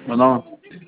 Bueno,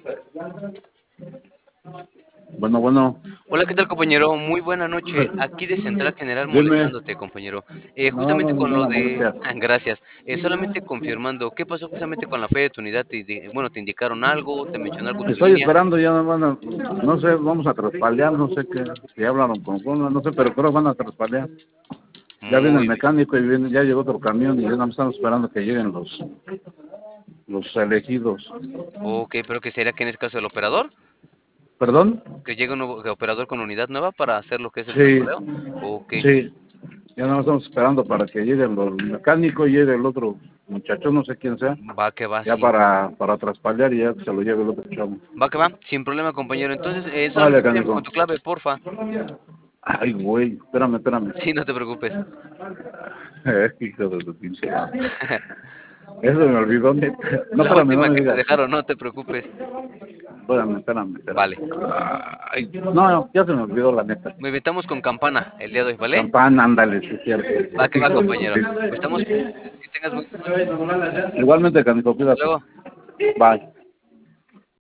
bueno. Hola, ¿qué tal, compañero? Muy buena noche. Aquí de Central General Dime. molestándote, compañero. No, no Justamente es con lo ninguna de... molestia. Gracias. Solamente confirmando, ¿qué pasó justamente con la fe de tu unidad? Bueno, ¿te indicaron algo? ¿Te mencionó algo tu Estoy línea? esperando, ya no van a, no sé, vamos a traspalear, no sé qué, si hablaron con Juan, no sé, pero creo que van a traspalear. Ya viene el Muy bien. mecánico y viene, ya llegó otro camión y ya no estamos esperando que lleguen los elegidos. Ok, pero que sería que en este caso el operador, ¿Perdón? que llegue un nuevo operador con unidad nueva para hacer lo que es el Sí, traspadeo. Ok. sí. Ya no estamos esperando para que llegue el mecánico y llegue el otro muchacho, no sé quién sea, Va que va, ya sin... para traspalear y ya se lo lleve el otro chavo. Va que va, sin problema, compañero. Entonces, Vale, solamente apóyame canijo. con tu clave, porfa. Ay, güey, espérame. Sí, no te preocupes. Hijo de tu pinche madre. Eso me olvidó, neta. No, La espérame, no última me que te digas. dejaron, no te preocupes. Espérame. Vale. Ay, no, ya se me olvidó la neta. Nos invitamos con campana el día de hoy, ¿vale? Campana, ándale, sí es cierto. Va que va, Hijo de tu compañero. Pues estamos pinche. pendientes. Que tengas muy buena noche. Igualmente, canijo, Hasta cuídate. luego. Bye.